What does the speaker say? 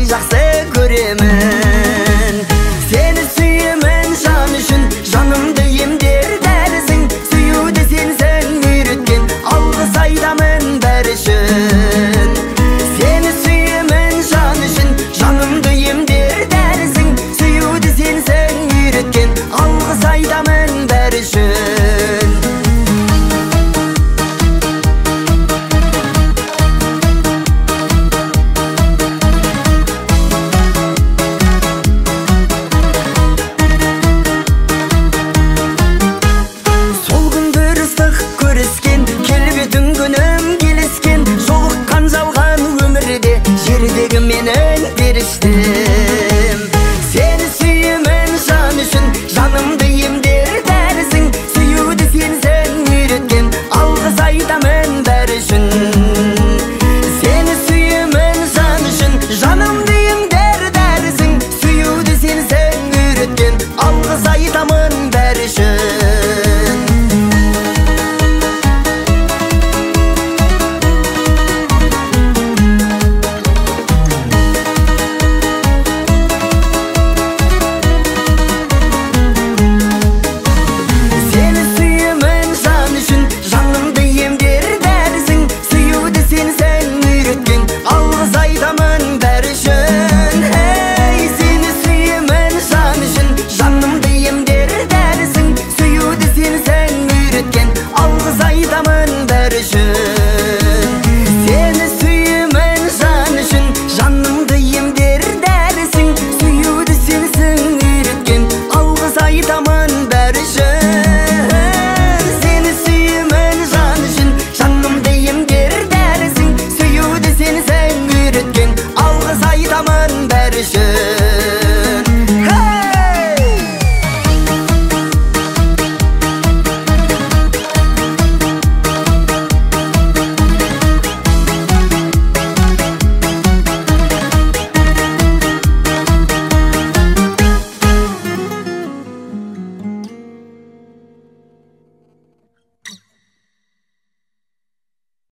андай жақсы көремін. Сені сүйемін жан үшін, жанымды емдер дәрісің. Сүюді сенсің үйреткен, алғыс айтамын бәрі үшін. Сені сүйемін жан үшін, жанымды емдер дәрісің. Сүюді сенсің үйреткен, алғыс айтамын бәрі үшін. Сол күндер ыстық көріскен, келбетің күнім келіскен. Жолыққан жалған өмірде, жердегі менің періштем.